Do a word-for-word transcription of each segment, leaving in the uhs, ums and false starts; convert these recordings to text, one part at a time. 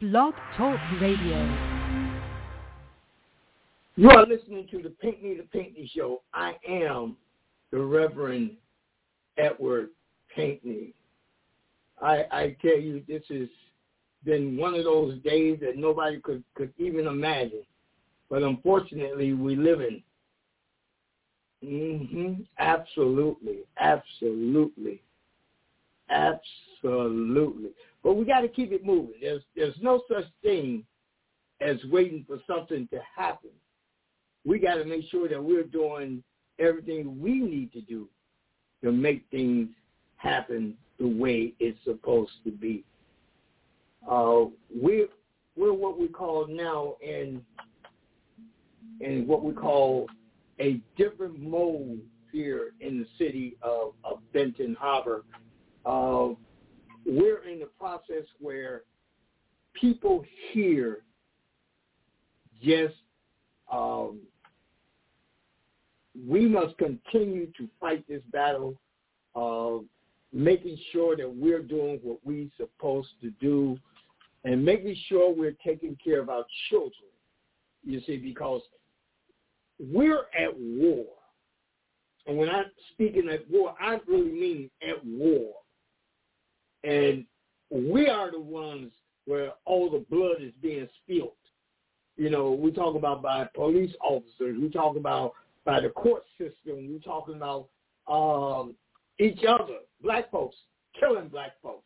Blog Talk Radio. You are listening to the Pinkney the Pinkney Show. I am the Reverend Edward Pinkney. I, I tell you, this has been one of those days that nobody could, could even imagine. But unfortunately, we live in. Mm-hmm. Absolutely. Absolutely. Absolutely. But we got to keep it moving. There's there's no such thing as waiting for something to happen. We got to make sure that we're doing everything we need to do to make things happen the way it's supposed to be. Uh, we're, we're what we call now in, in what we call a different mode here in the city of, of Benton Harbor. Uh, we're in the process where people here just, um, we must continue to fight this battle of making sure that we're doing what we're supposed to do and making sure we're taking care of our children, you see, because we're at war. And when I'm speaking at war, I really mean at war. And we are the ones where all the blood is being spilled. You know, we talk about by police officers. We talk about by the court system. We talking about um, each other, black folks, killing black folks.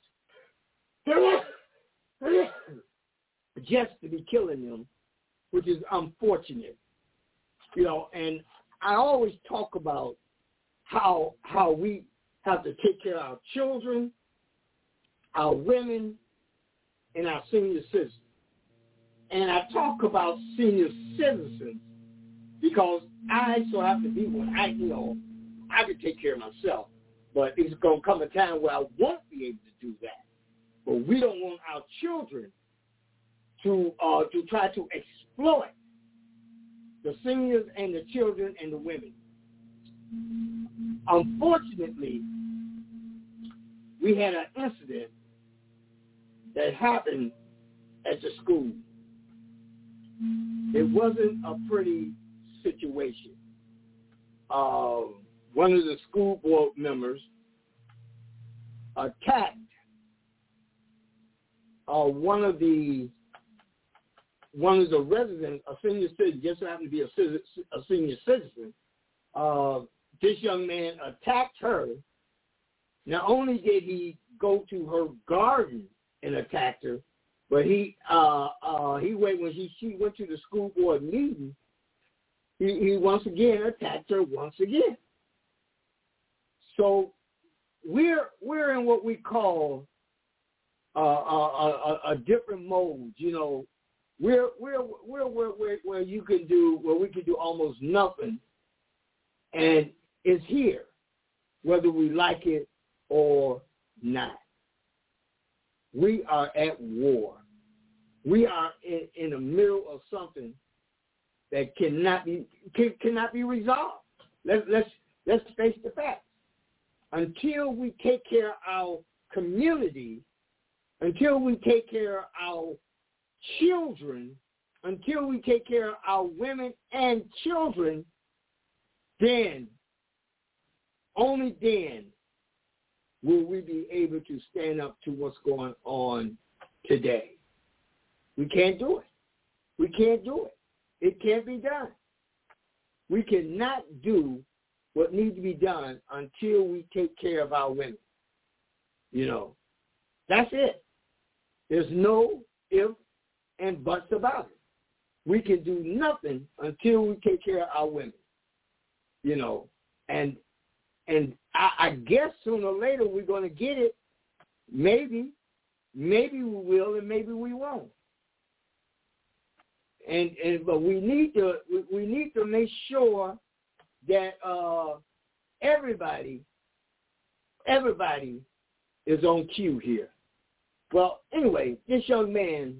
Just to be killing them, which is unfortunate. You know, and I always talk about how how we have to take care of our children, our women, and our senior citizens. And I talk about senior citizens because I so have to be one. I, you know, I can take care of myself, but it's going to come a time where I won't be able to do that. But we don't want our children to uh, to try to exploit the seniors and the children and the women. Unfortunately, we had an incident that happened at the school. It wasn't a pretty situation. Uh, one of the school board members attacked uh, one of the one of the residents, a senior citizen, just happened to be a, a senior citizen. Uh, this young man attacked her. Not only did he go to her garden and attack her, but he uh, uh, he went when he she went to the school board meeting. He, he once again attacked her once again. So we're we're in what we call uh, a, a, a different mode. You know, we're we're we're where, where where you can do where we can do almost nothing, and it's here, whether we like it or not. We are at war. We are in, in the middle of something that cannot be can, cannot be resolved. Let's let's let's face the facts. Until we take care of our community, until we take care of our children, until we take care of our women and children, then, only then, will we be able to stand up to what's going on today. We can't do it. We can't do it. It can't be done. We cannot do what needs to be done until we take care of our women. You know, that's it. There's no ifs and buts about it. We can do nothing until we take care of our women. You know, and and I, I guess sooner or later we're going to get it. Maybe, maybe we will, and maybe we won't. And and but we need to we, we need to make sure that uh, everybody everybody is on cue here. Well, anyway, this young man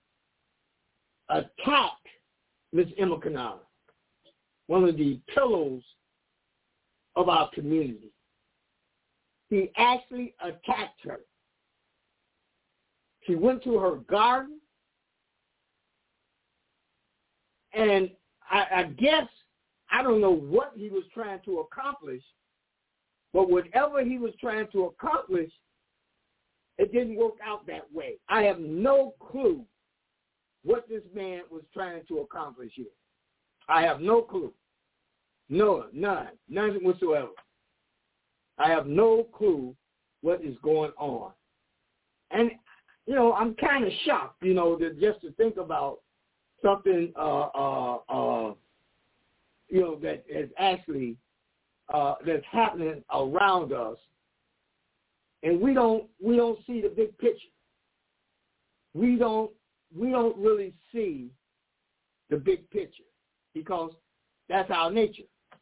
attacked Miss Emma Canara, one of the pillars of our community. He actually attacked her. He went to her garden. And I, I guess, I don't know what he was trying to accomplish, but whatever he was trying to accomplish, it didn't work out that way. I have no clue what this man was trying to accomplish here. I have no clue. No, none. None whatsoever. I have no clue what is going on. And, you know, I'm kind of shocked, you know, to, just to think about something, uh, uh, uh, you know, that is actually, uh, that's happening around us. And we don't, we don't see the big picture. We don't, we don't really see the big picture because that's our nature.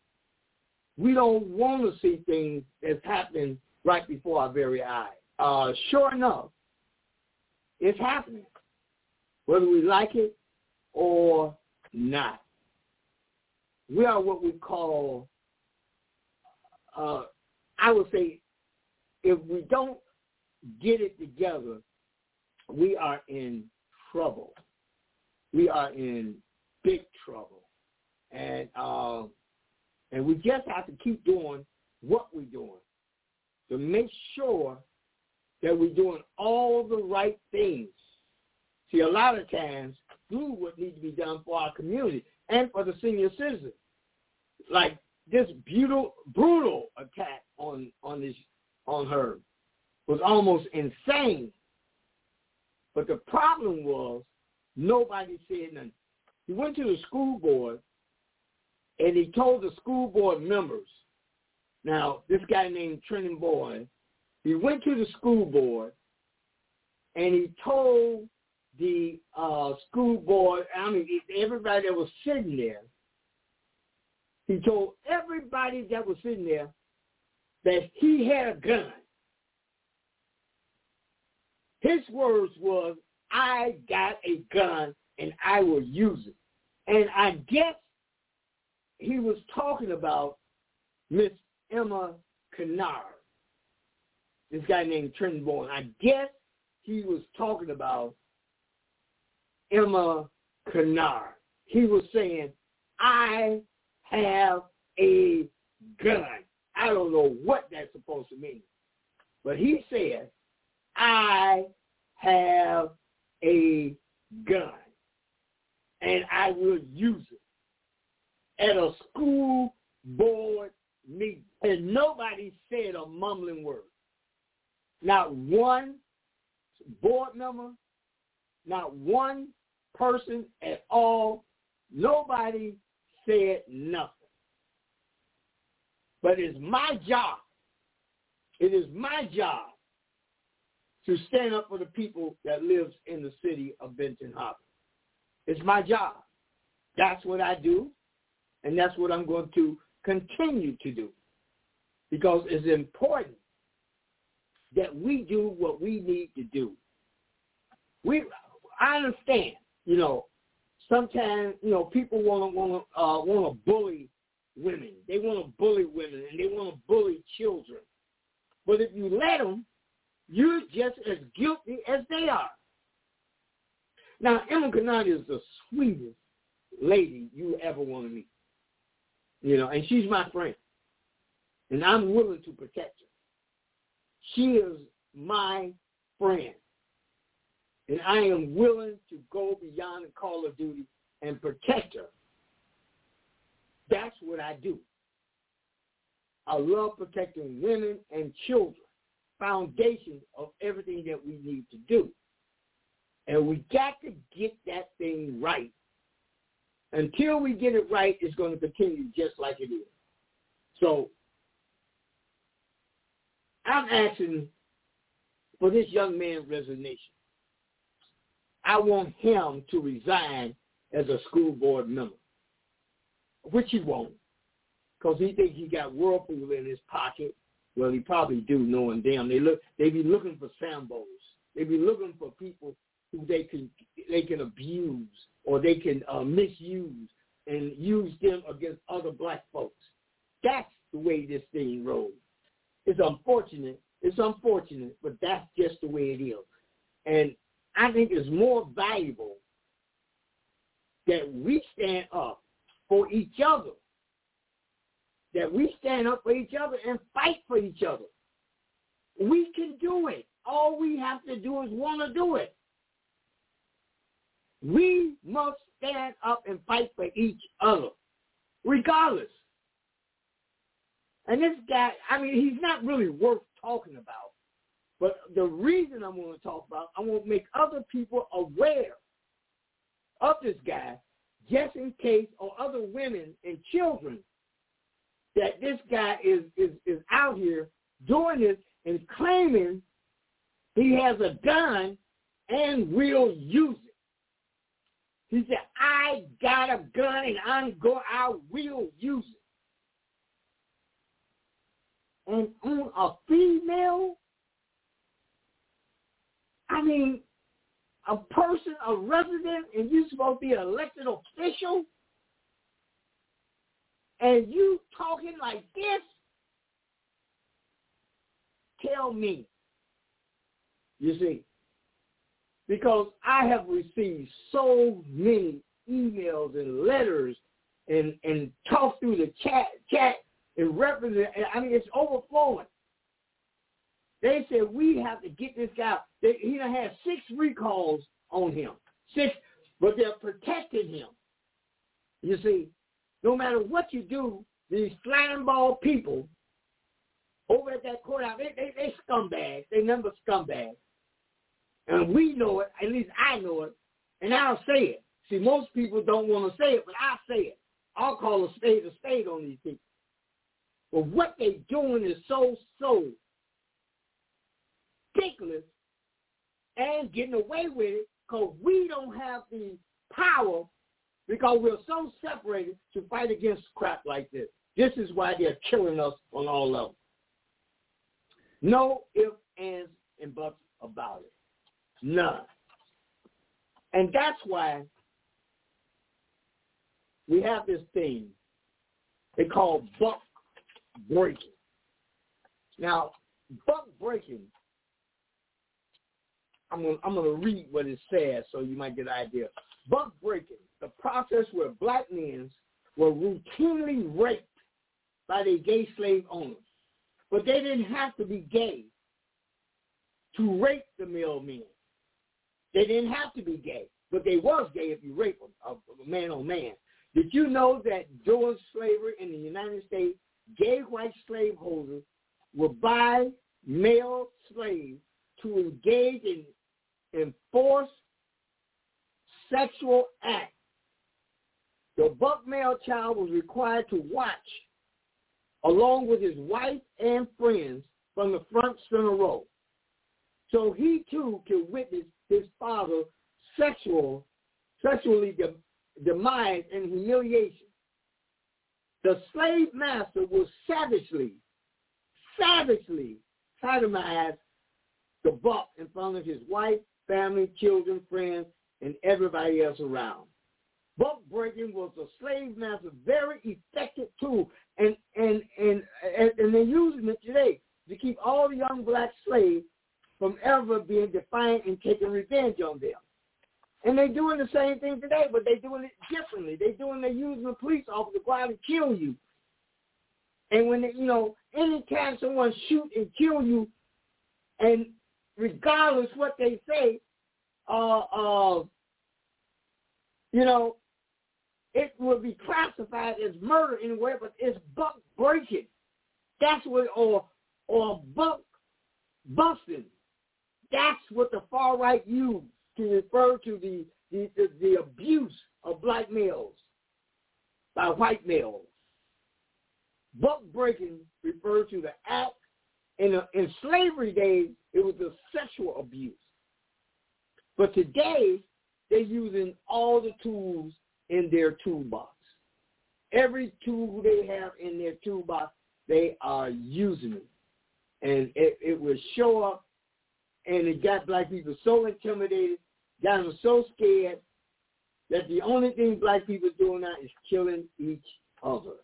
We don't want to see things that's happening right before our very eyes. Uh, sure enough, it's happening, whether we like it or not. We are what we call, uh, I would say, if we don't get it together, we are in trouble. We are in big trouble. And uh, and we just have to keep doing what we're doing to make sure that we're doing all the right things. See, a lot of times, do what needs to be done for our community and for the senior citizens. Like this brutal, brutal attack on, on this on her was almost insane. But the problem was nobody said nothing. He went to the school board and he told the school board members, now this guy named Trenton Boyd, he went to the school board and he told the uh, school board, I mean everybody that was sitting there, he told everybody that was sitting there that he had a gun. His words was, I got a gun and I will use it. And I guess he was talking about Miss Emma Kennard, this guy named Trenton Bourne. I guess he was talking about Emma Kennard. He was saying, I have a gun. I don't know what that's supposed to mean. But he said, I have a gun, and I will use it at a school board meeting. And nobody said a mumbling word. Not one board member, not one person at all. Nobody said nothing. But it's my job. It is my job to stand up for the people that lives in the city of Benton Harbor. It's my job. That's what I do, and that's what I'm going to continue to do, because it's important that we do what we need to do. We, I understand, you know, sometimes, you know, people want to want to uh, want to bully women. They want to bully women, and they want to bully children. But if you let them, you're just as guilty as they are. Now, Emma Kennard is the sweetest lady you ever want to meet. You know, and she's my friend. And I'm willing to protect her. She is my friend. And I am willing to go beyond the call of duty and protect her. That's what I do. I love protecting women and children, foundation of everything that we need to do. And we got to get that thing right. Until we get it right, it's going to continue just like it is. So I'm asking for this young man's resignation. I want him to resign as a school board member, which he won't, because he thinks he got Whirlpool in his pocket. Well, he probably do, knowing damn. They look, they be looking for Sambos. They be looking for people who they can they can abuse or they can uh, misuse and use them against other black folks. That's the way this thing rolls. It's unfortunate. It's unfortunate, but that's just the way it is. And I think it's more valuable that we stand up for each other, that we stand up for each other and fight for each other. We can do it. All we have to do is want to do it. We must stand up and fight for each other, regardless. And this guy, I mean, he's not really worth talking about. But the reason I'm going to talk about, I want to make other people aware of this guy, just in case, or other women and children, that this guy is, is, is out here doing this and claiming he has a gun and will use it. He said, I got a gun and I'm go, I will use it. And on a female, I mean, a person, a resident, and you're supposed to be an elected official, and you talking like this, tell me. You see, because I have received so many emails and letters and, and talk through the chat, chat and represent, I mean, it's overflowing. They said, we have to get this guy. They, he done had six recalls on him. Six, but they're protecting him. You see, no matter what you do, these slime ball people over at that courthouse, they, they, they scumbags. They number scumbags. And we know it, at least I know it, and I'll say it. See, most people don't want to say it, but I say it. I'll call a spade a spade on these people. But what they're doing is so, so ridiculous and getting away with it because we don't have the power because we're so separated to fight against crap like this. This is why they're killing us on all levels. No ifs, ands, and buts about it. None. And that's why we have this thing they call buck breaking. Now, buck breaking, I'm going I'm going to read what it says so you might get an idea. Buck breaking, the process where black men were routinely raped by their gay slave owners. But they didn't have to be gay to rape the male men. They didn't have to be gay, but they was gay if you rape a, a man on man. Did you know that during slavery in the United States, gay white slaveholders would buy male slaves to engage in enforced sexual acts? The buck male child was required to watch along with his wife and friends from the front center row. So he too could witness his father sexual, sexually de- demise and humiliation. The slave master was savagely, savagely sodomized the buck in front of his wife, family, children, friends, and everybody else around. Buck breaking was a slave master's very effective tool, and and and and, and they're using it today to keep all the young black slaves from ever being defiant and taking revenge on them. And they're doing the same thing today, but they're doing it differently. They're doing, they're using a police officer to go out and kill you. And when, they, you know, anytime someone shoot and kill you, and regardless what they say, uh, uh, you know, it will be classified as murder anyway, but it's buck breaking. That's what, or, or buck busting. That's what the far right used to refer to the, the, the, the abuse of black males by white males. Buck breaking refers to the act. In, a, in slavery days, it was a sexual abuse. But today, they're using all the tools in their toolbox. Every tool they have in their toolbox, they are using it. And it, it will show up. And it got black people so intimidated, got them so scared that the only thing black people are doing now is killing each other.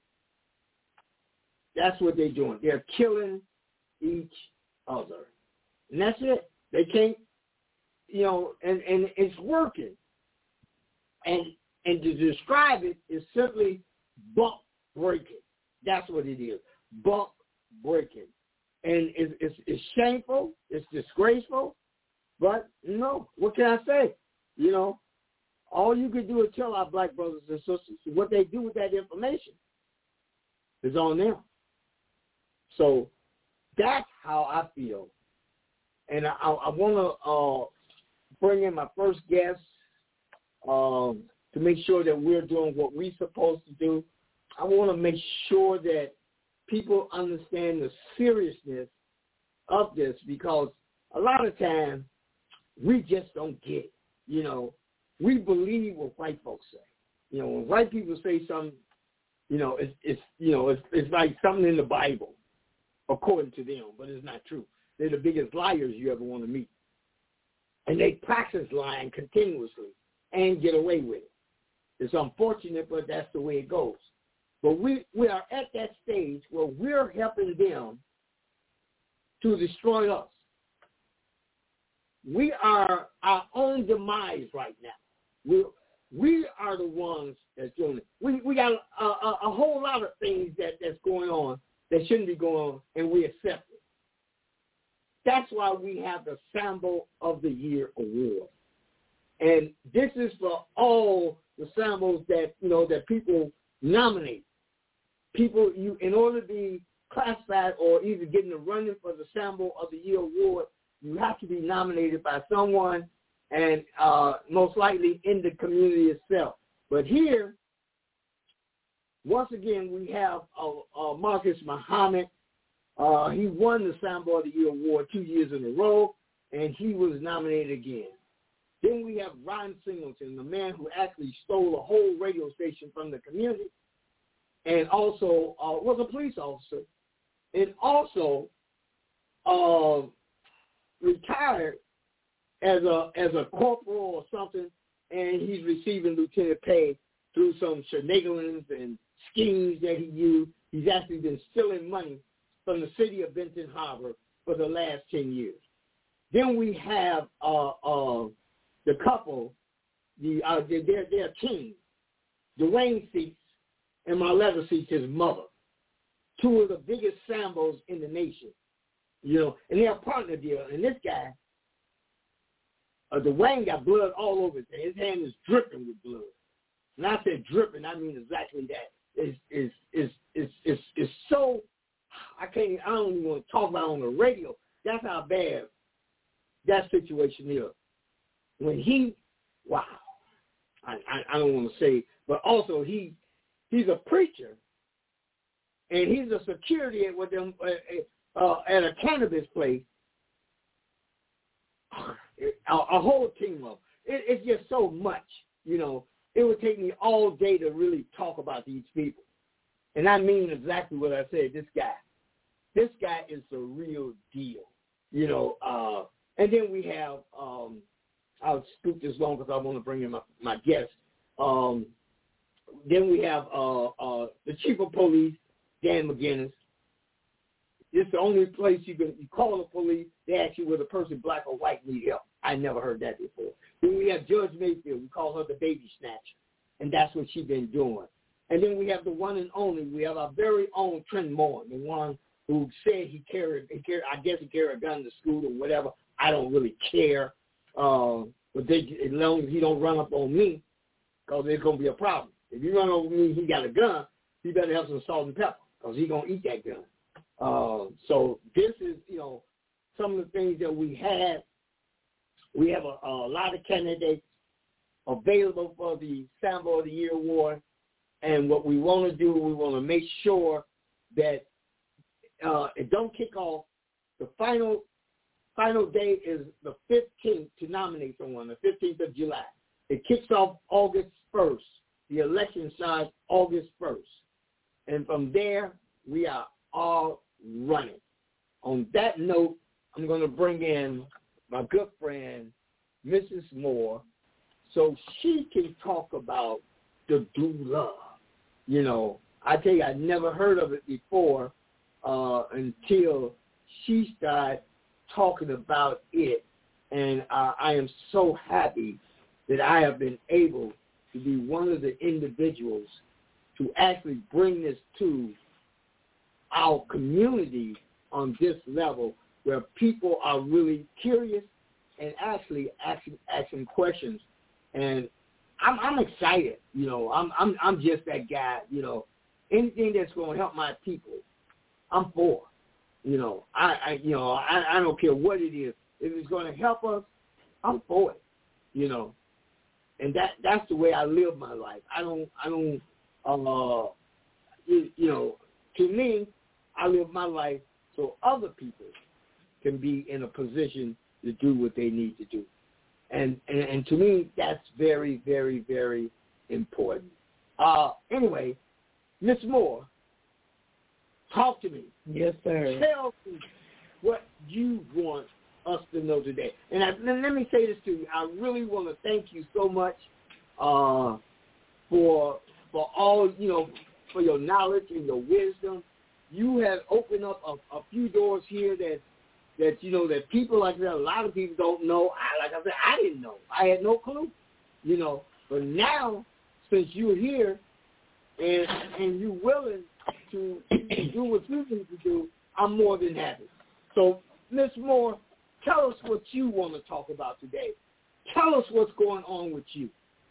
That's what they're doing. They're killing each other. And that's it. They can't, you know, and, and it's working. And And to describe it is simply bump breaking. That's what it is, bump breaking. And it's, it's, it's shameful, it's disgraceful, but, you know, what can I say? You know, all you can do is tell our black brothers and sisters what they do with that information is on them. So that's how I feel. And I, I want to uh, bring in my first guest um, to make sure that we're doing what we're supposed to do. I want to make sure that people understand the seriousness of this, because a lot of times we just don't get it. You know, we believe what white folks say. You know, when white people say something, you know, it's, it's you know, it's, it's like something in the Bible, according to them, but it's not true. They're the biggest liars you ever want to meet. And they practice lying continuously and get away with it. It's unfortunate, but that's the way it goes. But we, we are at that stage where we're helping them to destroy us. We are our own demise right now. We we are the ones that's doing it. We we got a, a, a whole lot of things that, that's going on that shouldn't be going on, and we accept it. That's why we have the Sambo of the Year award. And this is for all the Sambos that, you know, that people nominate. People, you in order to be classified or even get in the running for the Sambo of the Year award, you have to be nominated by someone, and uh, most likely in the community itself. But here, once again, we have uh, uh, Marcus Muhammad. Uh, he won the Sambo of the Year award two years in a row, and he was nominated again. Then we have Ron Singleton, the man who actually stole a whole radio station from the community, and also uh, was a police officer, and also uh, retired as a as a corporal or something, and he's receiving lieutenant pay through some shenanigans and schemes that he used. He's actually been stealing money from the city of Benton Harbor for the last ten years. Then we have uh, uh, the couple, the uh, their their team, Dwayne Seats and Marletta Seats, his mother, two of the biggest Sambos in the nation. You know, and they're a partner deal. And this guy, uh, Dwayne, got blood all over his hand. His hand is dripping with blood. And I said dripping, I mean exactly that. It's, it's, it's, it's, it's, it's so, I can't, I don't even want to talk about it on the radio. That's how bad that situation is. When he, wow, I, I, I don't want to say, but also he, he's a preacher, and he's a security with them uh, uh, at a cannabis place. A, a whole team of it, it's just so much, you know. It would take me all day to really talk about these people, and I mean exactly what I said. This guy, this guy is the real deal, you know. Uh, and then we have, um, I'll scoop this long because I want to bring in my, my guest. Um, then we have uh, uh, the chief of police, Dan McGinnis. It's the only place you can you call the police. They ask you whether a person black or white need help. I never heard that before. Then we have Judge Mayfield. We call her the baby snatcher, and that's what she's been doing. And then we have the one and only. We have our very own Trent Moore, the one who said he carried, he carried I guess he carried a gun to school or whatever. I don't really care. Uh, but they, as long as he don't run up on me, because there's going to be a problem. If you run over me, he got a gun, he better have some salt and pepper, because he's going to eat that gun. Uh, so this is, you know, some of the things that we had. We have a, a lot of candidates available for the Sambo of the Year award. And what we want to do, we want to make sure that uh, it don't kick off. The final final day is the fifteenth to nominate someone, the fifteenth of July. It kicks off August first. The election starts August first. And from there, we are all running. On that note, I'm going to bring in my good friend, Missus Moore, so she can talk about the doula. You know, I tell you, I never heard of it before uh, until she started talking about it. And uh, I am so happy that I have been able to be one of the individuals to actually bring this to our community on this level where people are really curious and actually asking, asking questions. And I'm, I'm excited, you know. I'm, I'm, I'm just that guy, you know. Anything that's going to help my people, I'm for. You know, I, I you know, I, I don't care what it is. If it's going to help us, I'm for it. You know, and that that's the way I live my life. I don't, I don't, uh, you, you know, to me, I live my life so other people can be in a position to do what they need to do. And, and, and to me, that's very, very, very important. Uh, anyway, Miss Moore, talk to me. Yes, sir. Tell me what you want us to know today. And I, let me say this to you. I really want to thank you so much uh, for for all, you know, for your knowledge and your wisdom. You have opened up a, a few doors here that, that, you know, that people like that, a lot of people don't know. I, like I said, I didn't know. I had no clue, you know. But now, since you're here and and you're willing to do what you need to do, I'm more than happy. So, Miss Moore, tell us what you want to talk about today. Tell us what's going on with you.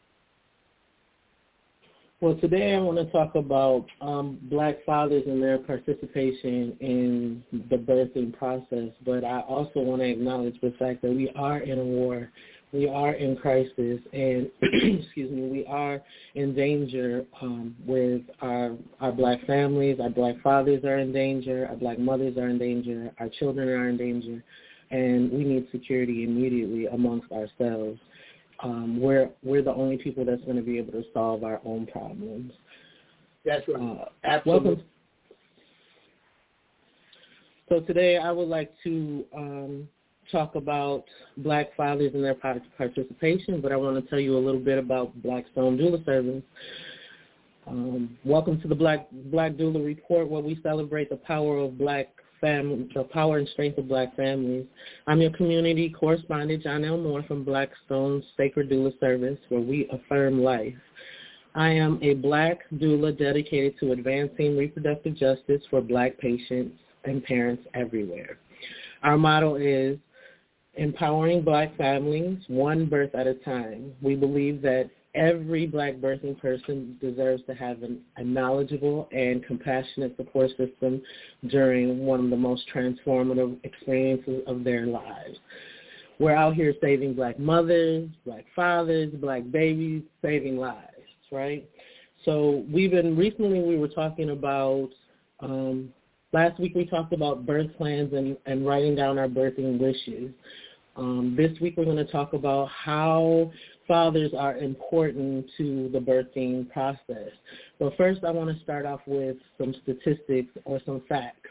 Well, today I want to talk about um, Black fathers and their participation in the birthing process, but I also want to acknowledge the fact that we are in a war, we are in crisis, and, excuse me, we are in danger um, with our, our Black families. Our Black fathers are in danger, our Black mothers are in danger, our children are in danger, and we need security immediately amongst ourselves. Um, we're we're the only people that's going to be able to solve our own problems. That's right. Uh, Absolutely. Welcome. So today I would like to um, talk about Black fathers and their participation, but I want to tell you a little bit about Black Stone Doula Service. Um, welcome to the Black Black Doula Report, where we celebrate the power of Black Family, the power and strength of Black families. I'm your community correspondent, John L. Moore from Blackstone's Sacred Doula Service, where we affirm life. I am a Black doula dedicated to advancing reproductive justice for Black patients and parents everywhere. Our motto is empowering Black families one birth at a time. We believe that every Black birthing person deserves to have an, a knowledgeable and compassionate support system during one of the most transformative experiences of their lives. We're out here saving Black mothers, Black fathers, Black babies, saving lives, right? So we've been, recently we were talking about, um, last week we talked about birth plans and, and writing down our birthing wishes. Um, this week we're going to talk about how fathers are important to the birthing process. But first I want to start off with some statistics or some facts.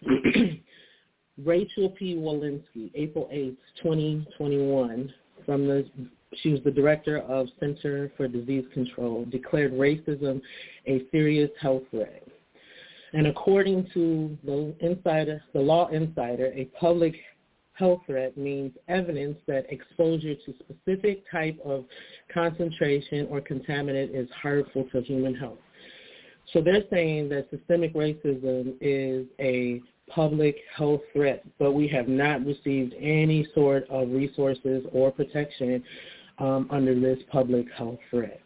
Rachel P. Walensky, April eighth, twenty twenty-one, from the, she was the director of Center for Disease Control, declared racism a serious health threat. And according to the insider, the Law Insider, a public health threat means evidence that exposure to specific type of concentration or contaminant is harmful to human health. So they're saying that systemic racism is a public health threat, but we have not received any sort of resources or protection um, under this public health threat.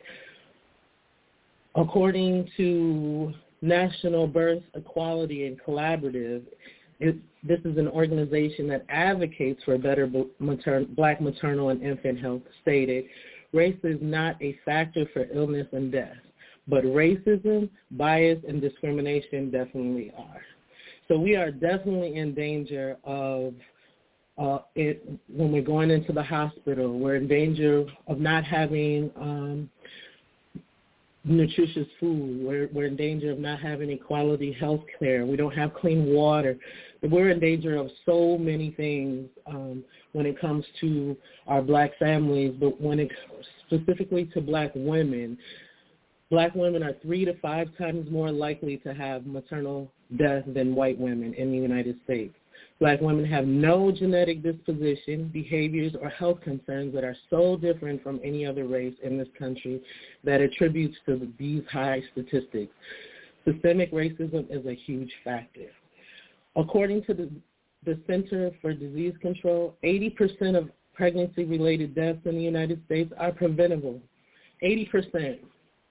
According to National Birth Equality and Collaborative, It, this is an organization that advocates for better matern, Black maternal and infant health, stated, race is not a factor for illness and death, but racism, bias, and discrimination definitely are. So we are definitely in danger of, uh, it, when we're going into the hospital, we're in danger of not having um, nutritious food. We're, we're in danger of not having quality health care. We don't have clean water. We're in danger of so many things um, when it comes to our Black families, but when it specifically to Black women, Black women are three to five times more likely to have maternal death than white women in the United States. Black women have no genetic disposition, behaviors, or health concerns that are so different from any other race in this country that attributes to these high statistics. Systemic racism is a huge factor. According to the, the Center for Disease Control, eighty percent of pregnancy-related deaths in the United States are preventable. eighty percent.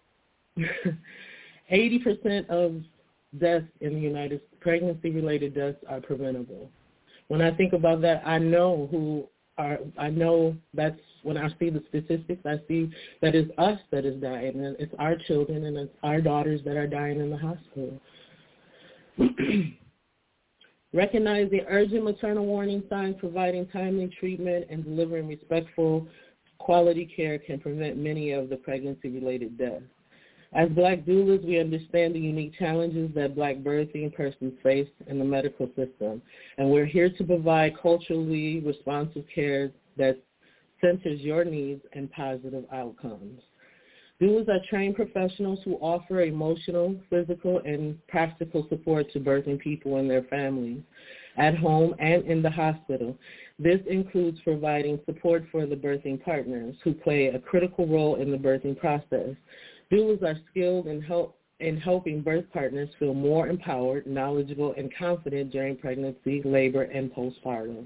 eighty percent of deaths in the United States, pregnancy-related deaths are preventable. When I think about that, I know who are, I know that's, when I see the statistics, I see that it's us that is dying, and it's our children and it's our daughters that are dying in the hospital. Recognizing urgent maternal warning signs, providing timely treatment, and delivering respectful, quality care can prevent many of the pregnancy-related deaths. As Black doulas, we understand the unique challenges that Black birthing persons face in the medical system, and we're here to provide culturally responsive care that centers your needs and positive outcomes. Doulas are trained professionals who offer emotional, physical, and practical support to birthing people and their families at home and in the hospital. This includes providing support for the birthing partners who play a critical role in the birthing process. Doulas are skilled in, help, in helping birth partners feel more empowered, knowledgeable, and confident during pregnancy, labor, and postpartum.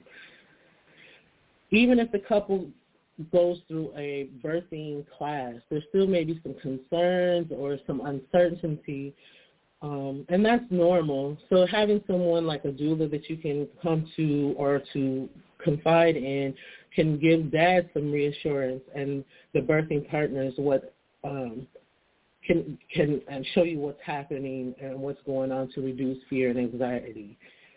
Even if the couple goes through a birthing class, there still may be some concerns or some uncertainty, um, and that's normal. So having someone like a doula that you can come to or to confide in can give dad some reassurance and the birthing partners what um, can can and show you what's happening and what's going on to reduce fear and anxiety.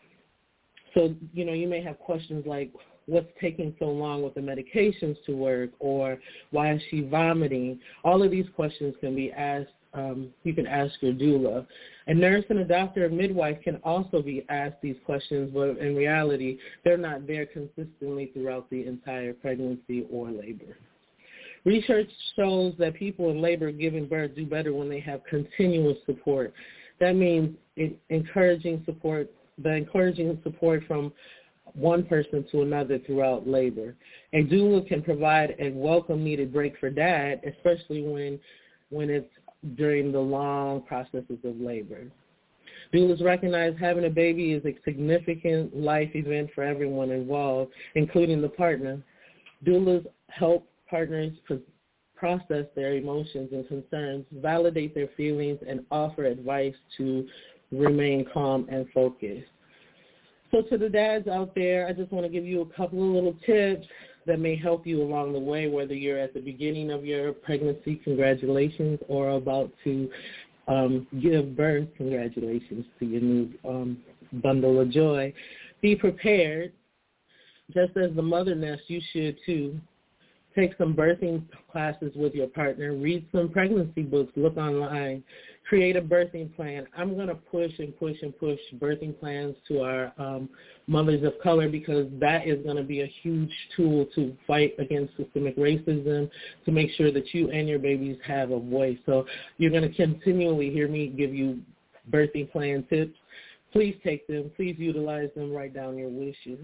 So, you know, you may have questions like, what's taking so long with the medications to work, or why is she vomiting? All of these questions can be asked, um, you can ask your doula. A nurse and a doctor or midwife can also be asked these questions, but in reality, they're not there consistently throughout the entire pregnancy or labor. Research shows that people in labor giving birth do better when they have continuous support. That means it, encouraging support, the encouraging support from one person to another throughout labor. A doula can provide a welcome needed break for dad, especially when when it's during the long processes of labor. Doulas recognize having a baby is a significant life event for everyone involved, including the partner. Doulas help partners process their emotions and concerns, validate their feelings, and offer advice to remain calm and focused. So to the dads out there, I just want to give you a couple of little tips that may help you along the way, whether you're at the beginning of your pregnancy, congratulations, or about to um, give birth, congratulations to your new um, bundle of joy. Be prepared. Just as the mother nest, you should too. Take some birthing classes with your partner. Read some pregnancy books. Look online. Create a birthing plan. I'm going to push and push and push birthing plans to our um, mothers of color, because that is going to be a huge tool to fight against systemic racism, to make sure that you and your babies have a voice. So you're going to continually hear me give you birthing plan tips. Please take them. Please utilize them. Write down your wishes.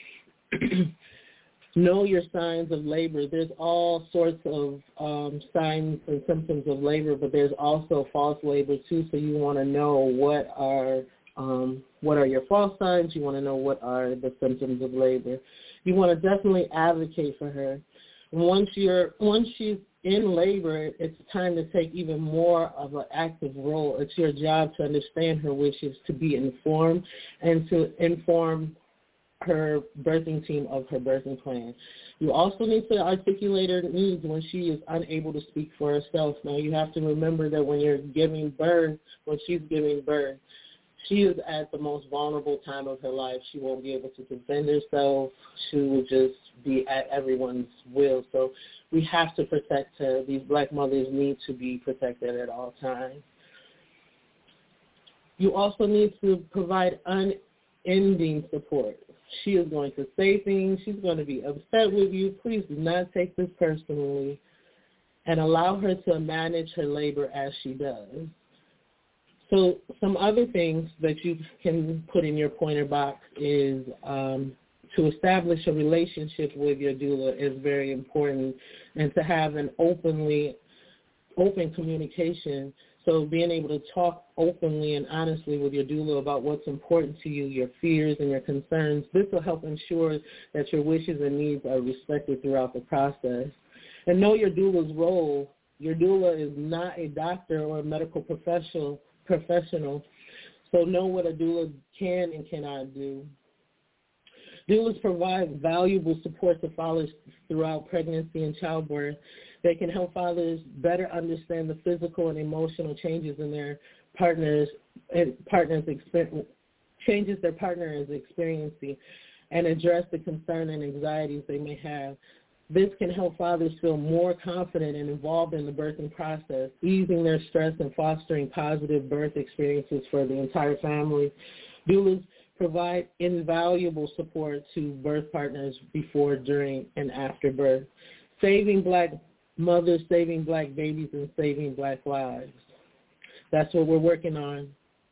Know your signs of labor. There's all sorts of um, signs and symptoms of labor, but there's also false labor too. So you want to know what are um, what are your false signs. You want to know what are the symptoms of labor. You want to definitely advocate for her. Once you're once she's in labor, it's time to take even more of an active role. It's your job to understand her wishes, to be informed, and to inform her birthing team of her birthing plan. You also need to articulate her needs when she is unable to speak for herself. Now, you have to remember that when you're giving birth, when she's giving birth, she is at the most vulnerable time of her life. She won't be able to defend herself. She will just be at everyone's will. So we have to protect her. These Black mothers need to be protected at all times. You also need to provide unending support. She is going to say things. She's going to be upset with you. Please do not take this personally, and allow her to manage her labor as she does. So some other things that you can put in your pointer box is um, to establish a relationship with your doula is very important, and to have an openly open communication. So being able to talk openly and honestly with your doula about what's important to you, your fears and your concerns, this will help ensure that your wishes and needs are respected throughout the process. And know your doula's role. Your doula is not a doctor or a medical professional, professional, so know what a doula can and cannot do. Doulas provide valuable support to fathers throughout pregnancy and childbirth. They can help fathers better understand the physical and emotional changes in their partners and partners experience, changes their partner is experiencing, and address the concern and anxieties they may have. This can help fathers feel more confident and involved in the birthing process, easing their stress and fostering positive birth experiences for the entire family. Doulas provide invaluable support to birth partners before, during, and after birth, saving black mothers, saving black babies, and saving black lives. That's what we're working on.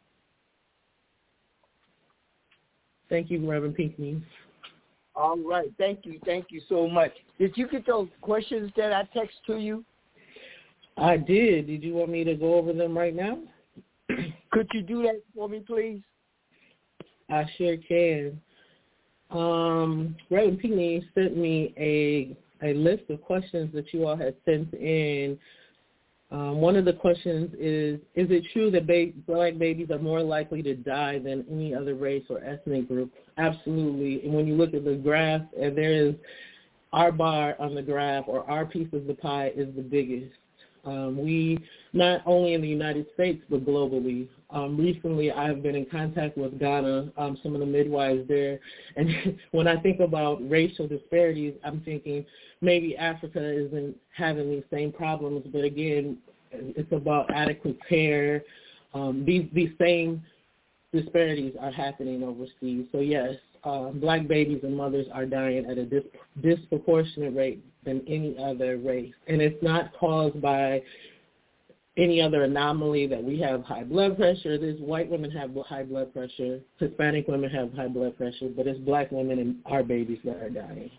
Thank you, Reverend Pinckney. All right. Thank you. Thank you so much. Did you get those questions that I text to you? I did. Did you want me to go over them right now? Could you do that for me, please? I sure can. Um, Reverend Pinckney sent me a a list of questions that you all had sent in. Um, one of the questions is, is it true that ba- black babies are more likely to die than any other race or ethnic group? Absolutely. And when you look at the graph, and there is our bar on the graph, or our piece of the pie is the biggest. Um, we, not only in the United States, but globally. Um, recently, I've been in contact with Ghana, um, some of the midwives there, and when I think about racial disparities, I'm thinking maybe Africa isn't having these same problems, but again, it's about adequate care. Um, these, these same disparities are happening overseas. So yes, uh, black babies and mothers are dying at a dis- disproportionate rate than any other race. And it's not caused by any other anomaly that we have high blood pressure. There's white women have high blood pressure, Hispanic women have high blood pressure, but it's black women and our babies that are dying.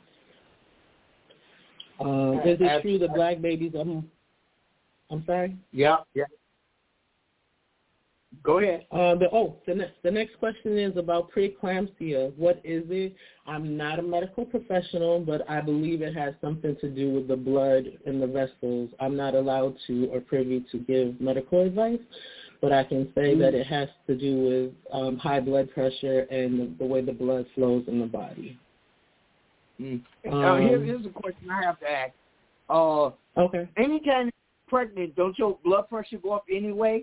Um, is it true that black babies, I'm, I'm sorry? Yeah, yeah. Go ahead. Uh, the, oh, the next, the next question is about preeclampsia. What is it? I'm not a medical professional, but I believe it has something to do with the blood in the vessels. I'm not allowed to or privy to give medical advice, but I can say mm. that it has to do with um, high blood pressure and the, the way the blood flows in the body. Mm. Um, uh, here, here's a question I have to ask. Uh, okay. Anytime you're pregnant, don't your blood pressure go up anyway?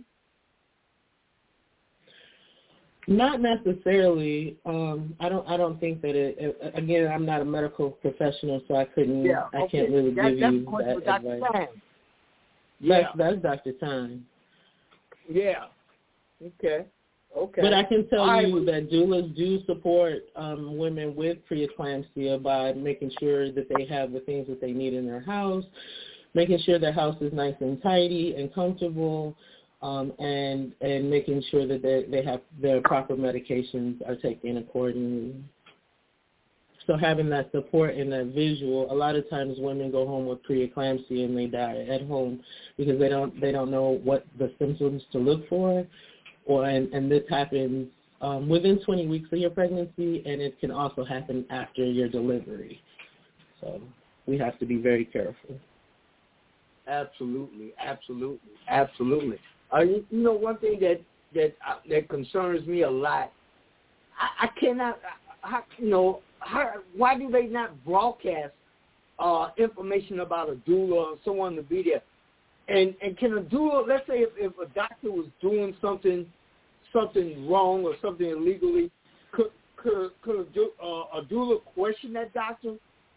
Not necessarily. Um, I don't. I don't think that it, it. Again, I'm not a medical professional, so I couldn't. Yeah, I okay. can't really that, give that's you that Doctor advice. Time. Yeah, that's, that's Doctor Time. Yeah. Okay. Okay. But I can tell I you would... that doulas do support um, women with preeclampsia by making sure that they have the things that they need in their house, making sure their house is nice and tidy and comfortable. Um, and and making sure that they, they have their proper medications are taken accordingly. So having that support and that visual, a lot of times women go home with preeclampsia and they die at home because they don't they don't know what the symptoms to look for, or and, and this happens um, within twenty weeks of your pregnancy, and it can also happen after your delivery. So we have to be very careful. Absolutely, absolutely, absolutely. Uh, you, you know, one thing that that uh, that concerns me a lot, I, I cannot, how, you know, how, why do they not broadcast uh, information about a doula or someone to be there? And and can a doula, let's say if, if a doctor was doing something something wrong or something illegally, could could could a, do, uh, a doula question that doctor?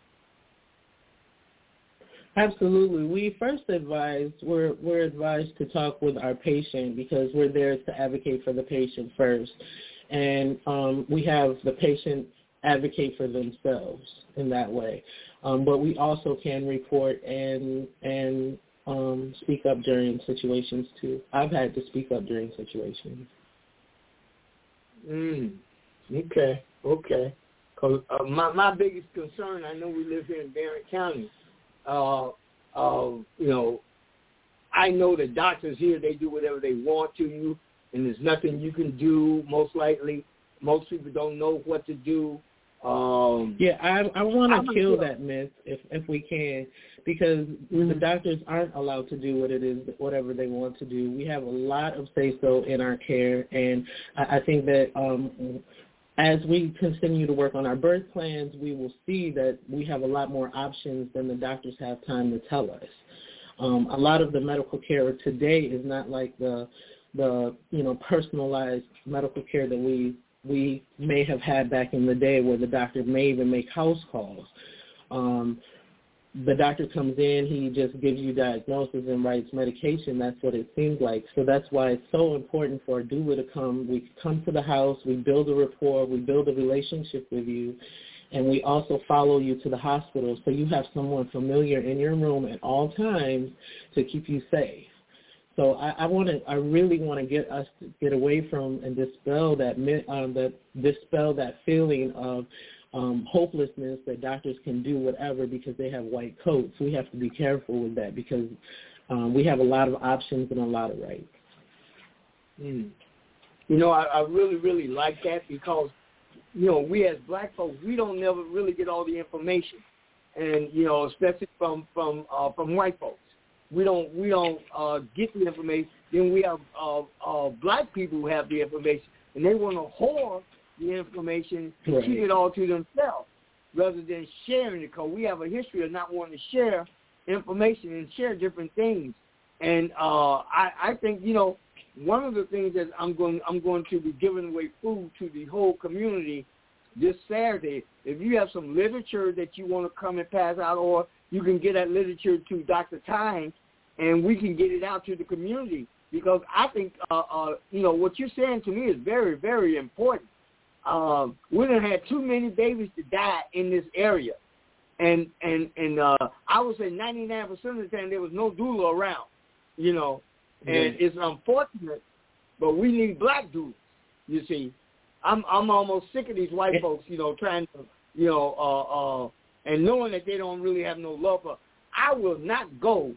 Absolutely. We first advise, we're, we're advised to talk with our patient because we're there to advocate for the patient first. And um, we have the patient advocate for themselves in that way. Um, but we also can report and, and um, speak up during situations too. I've had to speak up during situations. Mm. Okay. Okay. Cause uh, my my biggest concern, I know we live here in Barron County. Uh, uh, you know, I know the doctors here, they do whatever they want to you, and there's nothing you can do. Most likely, most people don't know what to do. Um, yeah, I I want to kill that myth if if we can, because mm-hmm. the doctors aren't allowed to do what it is, whatever they want to do. We have a lot of say-so in our care, and I, I think that um, as we continue to work on our birth plans, we will see that we have a lot more options than the doctors have time to tell us. Um, a lot of the medical care today is not like the the you know personalized medical care that we we may have had back in the day, where the doctor may even make house calls. Um, the doctor comes in, he just gives you diagnosis and writes medication. That's what it seems like. So that's why it's so important for a doula to come. We come to the house, we build a rapport, we build a relationship with you, and we also follow you to the hospital, so you have someone familiar in your room at all times to keep you safe. So I, I want to, I really want to get us to get away from and dispel that, um, that dispel that feeling of um, hopelessness that doctors can do whatever because they have white coats. We have to be careful with that because um, we have a lot of options and a lot of rights. Mm. You know, I, I really, really like that because, you know, we as black folks, we don't never really get all the information, and you know, especially from from uh, from white folks. We don't we don't uh, get the information. Then we have uh, uh, black people who have the information, and they want to hoard the information and right. keep it all to themselves rather than sharing it. Because we have a history of not wanting to share information and share different things. And uh, I, I think you know one of the things that I'm going I'm going to be giving away food to the whole community this Saturday. If you have some literature that you want to come and pass out, or you can get that literature to Doctor Tynes, and we can get it out to the community, because I think, uh, uh, you know, what you're saying to me is very, very important. Um, we done had too many babies to die in this area, and and and uh, I would say ninety-nine percent of the time there was no doula around, you know, and mm-hmm. it's unfortunate, but we need black doulas. You see, I'm I'm almost sick of these white folks, you know, trying to, you know, uh, uh, and knowing that they don't really have no love for. I will not go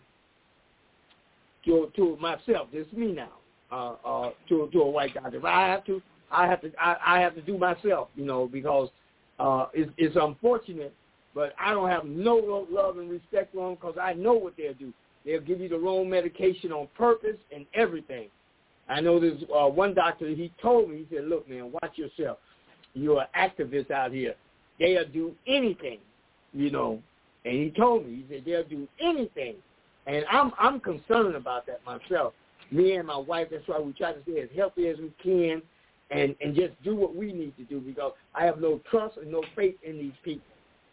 to to myself. This is me now. Uh, uh, to to a white doctor. If I have to, I have to. I, I have to do myself. You know, because uh, it's, it's unfortunate, but I don't have no love and respect for them because I know what they'll do. They'll give you the wrong medication on purpose and everything. I know there's uh, one doctor. He told me. He said, "Look, man, watch yourself. You're an activist out here. They'll do anything, you know." And he told me, he said, they'll do anything. And I'm I'm concerned about that myself. Me and my wife, that's why we try to stay as healthy as we can and, and just do what we need to do, because I have no trust and no faith in these people.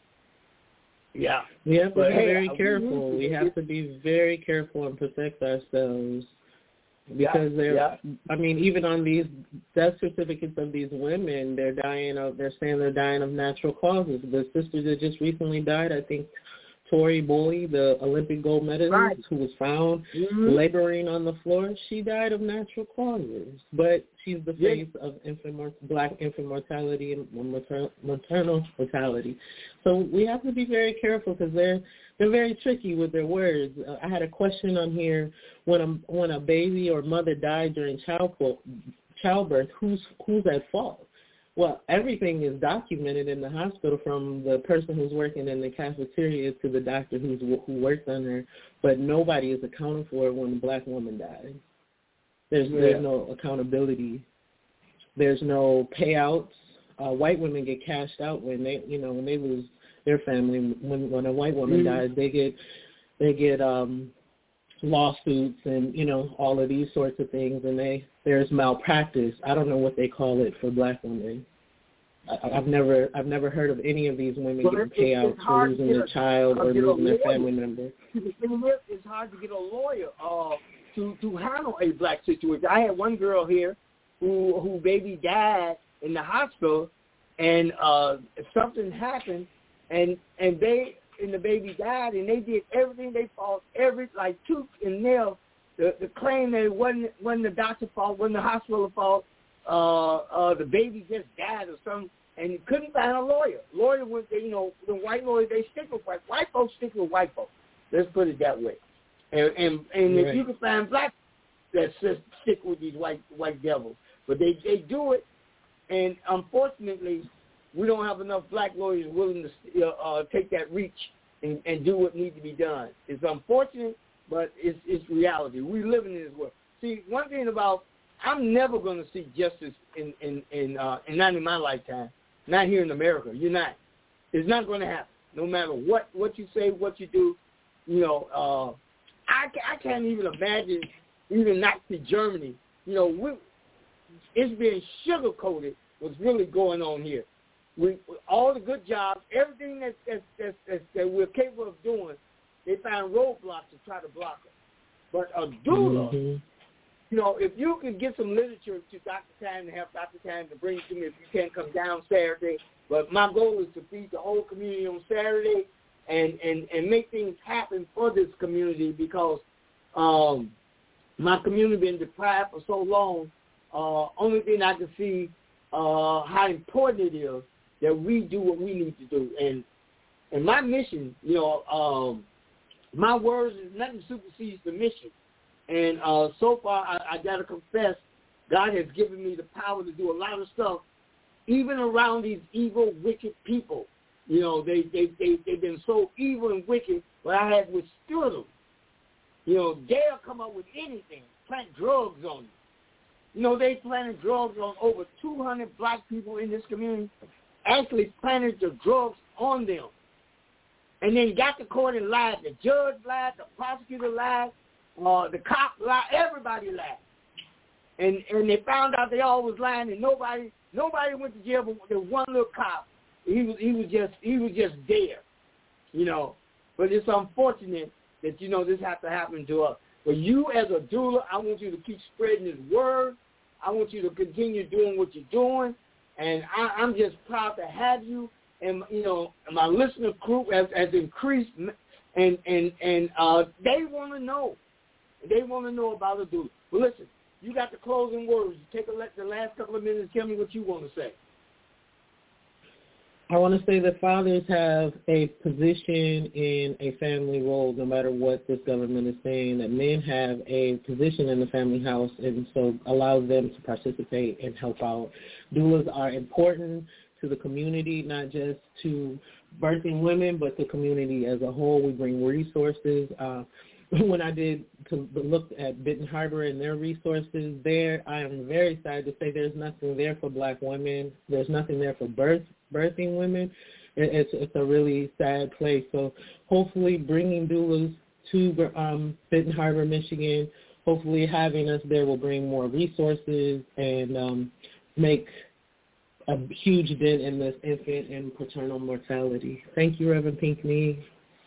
Yeah. We have to but be hey, very I, careful. We, we have to be very careful and protect ourselves. Because they're, yeah. I mean, even on these death certificates of these women, they're dying of, they're saying they're dying of natural causes. The sister that just recently died, I think, Tori Bowie, the Olympic gold medalist, right. who was found mm-hmm. laboring on the floor, she died of natural causes. But she's the yeah. face of infant, black infant mortality and maternal, maternal mortality. So we have to be very careful because they're they're very tricky with their words. Uh, I had a question on here: when a when a baby or mother died during childbirth, childbirth, who's who's at fault? Well, everything is documented in the hospital, from the person who's working in the cafeteria to the doctor who's who worked on her. But nobody is accounted for when the black woman died. There's yeah. there's no accountability. There's no payouts. Uh, white women get cashed out when they you know when they lose their family. When when a white woman mm-hmm. dies, they get they get um, lawsuits and you know all of these sorts of things, and they there's malpractice. I don't know what they call it for black women. I, I've never I've never heard of any of these women well, getting payouts for losing their child or losing their family member. It's hard to get a lawyer uh, to to handle a black situation. I had one girl here who who baby died in the hospital, and uh, something happened, and and they and the baby died, and they did everything they fought, every like tooth and nail. The, the claim that it wasn't wasn't the doctor's fault, wasn't the hospital fault. Uh, uh, the baby just died or something, and you couldn't find a lawyer. Lawyer was, you know, the white lawyers, they stick with white. White folks stick with white folks. Let's put it that way. And and, and right. if you can find black that stick with these white white devils, but they they do it, and unfortunately, we don't have enough black lawyers willing to uh, take that reach and, and do what needs to be done. It's unfortunate, but it's, it's reality. We live in this world. See, one thing about, I'm never going to see justice in, in, in, uh, and not in my lifetime, not here in America. You're not. It's not going to happen, no matter what, what you say, what you do. You know, uh, I, I can't even imagine even Nazi Germany. You know, we, it's being sugar-coated what's really going on here. We, all the good jobs, everything that, that, that, that, that we're capable of doing, they find roadblocks to try to block us. But a doula, mm-hmm. you know, if you can get some literature to Doctor Tan and have Doctor Tan to bring it to me if you can't come down Saturday. But my goal is to feed the whole community on Saturday and, and, and make things happen for this community because um, my community been deprived for so long. Uh, only thing I can see uh, how important it is that we do what we need to do. And and my mission, you know, um, my words is nothing supersedes the mission. And uh, so far, I, I got to confess, God has given me the power to do a lot of stuff, even around these evil, wicked people. You know, they, they, they, they've been so evil and wicked, but I have withstood them. You know, they'll come up with anything, plant drugs on you. You know, they planted drugs on over two hundred black people in this community, actually planted the drugs on them. And then got to court and lied. The judge lied, the prosecutor lied, uh, the cop lied, everybody lied. And and they found out they all was lying, and nobody nobody went to jail but the one little cop. He was he was just he was just there, you know. But it's unfortunate that, you know, this has to happen to us. But you as a doula, I want you to keep spreading his word. I want you to continue doing what you're doing. And I, I'm just proud to have you. And, you know, my listener group has, has increased. And, and, and uh, they want to know. They want to know about a doula. Well, listen, you got the closing words. Take a, the last couple of minutes. Tell me what you want to say. I want to say that fathers have a position in a family role, no matter what this government is saying, that men have a position in the family house, and so allows them to participate and help out. Doulas are important to the community, not just to birthing women, but the community as a whole. We bring resources. Uh, when I did to look at Benton Harbor and their resources there, I am very excited to say there's nothing there for black women. There's nothing there for birth. birthing women. It's it's a really sad place. So hopefully bringing doulas to um, Benton Harbor, Michigan, hopefully having us there will bring more resources and um, make a huge dent in this infant and maternal mortality. Thank you, Reverend Pinckney.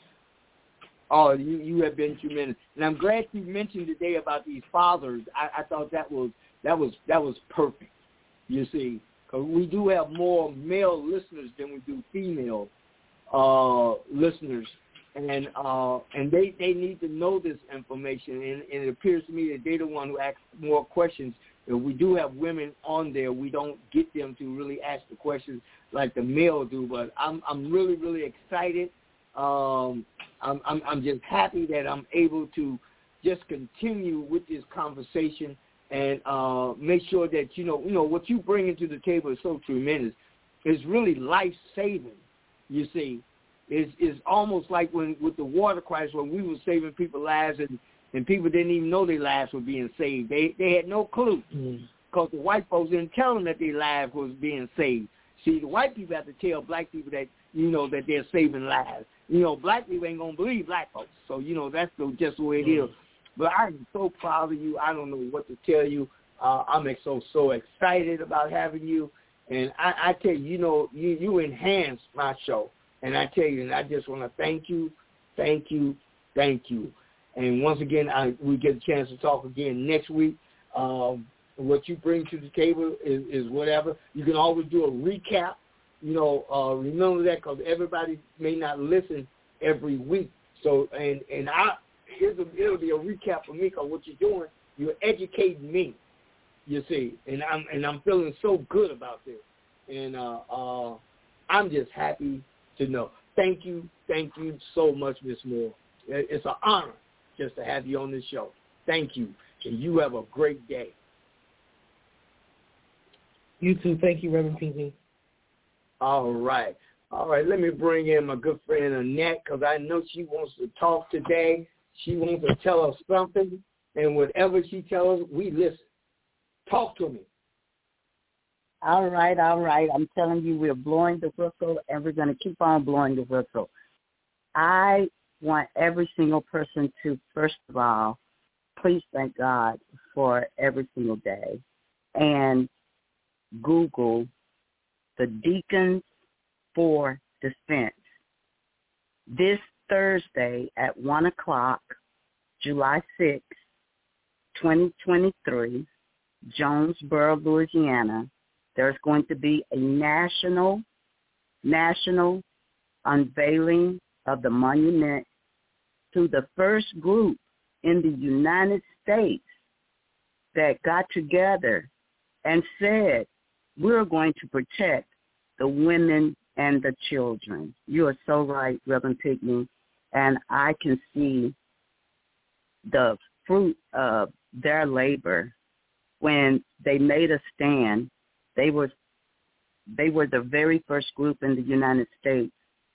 Oh, you, you have been tremendous. And I'm glad you mentioned today about these fathers. I, I thought that was that was that was perfect, you see. We do have more male listeners than we do female uh, listeners, and uh, and they, they need to know this information. And, and it appears to me that they're the one who asks more questions. If we do have women on there, we don't get them to really ask the questions like the male do. But I'm I'm really really excited. Um, I'm, I'm I'm just happy that I'm able to just continue with this conversation. And uh, make sure that, you know, you know, what you bring into the table is so tremendous. It's really life-saving, you see. It's, it's almost like when with the water crisis when we were saving people's lives and, and people didn't even know their lives were being saved. They they had no clue because mm. the white folks didn't tell them that their lives was being saved. See, the white people have to tell black people that, you know, that they're saving lives. You know, black people ain't going to believe black folks. So, you know, that's the, just the way it mm. is. But I'm so proud of you. I don't know what to tell you. Uh, I'm so so excited about having you. And I, I tell you, you know, you, you enhance my show. And I tell you, and I just want to thank you, thank you, thank you. And once again, I, we get a chance to talk again next week. Um, what you bring to the table is, is whatever. You can always do a recap. You know, uh, remember that because everybody may not listen every week. So, and, and I, here's a, it'll be a recap for me, because what you're doing, you're educating me, you see, and I'm, and I'm feeling so good about this. And uh, uh, I'm just happy to know. Thank you, thank you so much, Miz Moore. It's an honor just to have you on this show. Thank you, and you have a great day. You too. Thank you, Reverend Pinckney. All right. All right, let me bring in my good friend Annette, because I know she wants to talk today. She wants to tell us something, and whatever she tells us, we listen. Talk to me. All right, all right. I'm telling you, we're blowing the whistle, and we're going to keep on blowing the whistle. I want every single person to, first of all, please thank God for every single day, and Google the Deacons for Defense. This Thursday at one o'clock, July sixth, twenty twenty-three, Jonesboro, Louisiana, there's going to be a national, national unveiling of the monument to the first group in the United States that got together and said, we're going to protect the women and the children. You are so right, Reverend Pinckney, and I can see the fruit of their labor when they made a stand. They were they were the very first group in the United States